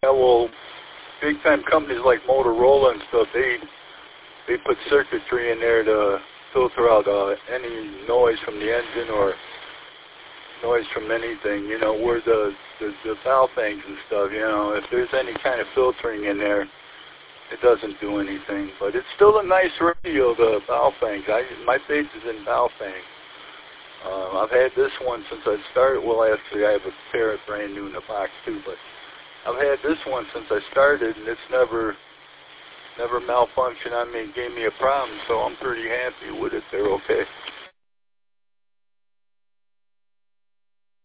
Yeah, well, big time companies like Motorola and stuff, they put circuitry in there to filter out any noise from the engine or noise from anything, you know, where the valve fangs and stuff, you know, if there's any kind of filtering in there, it doesn't do anything. But it's still a nice radio, the valve fangs. My base is in valve fangs. I've had this one since I started. Well, actually, I have a pair brand new in the box too, but I've had this one since I started, and it's never malfunctioned on me and gave me a problem, so I'm pretty happy with it. They're okay.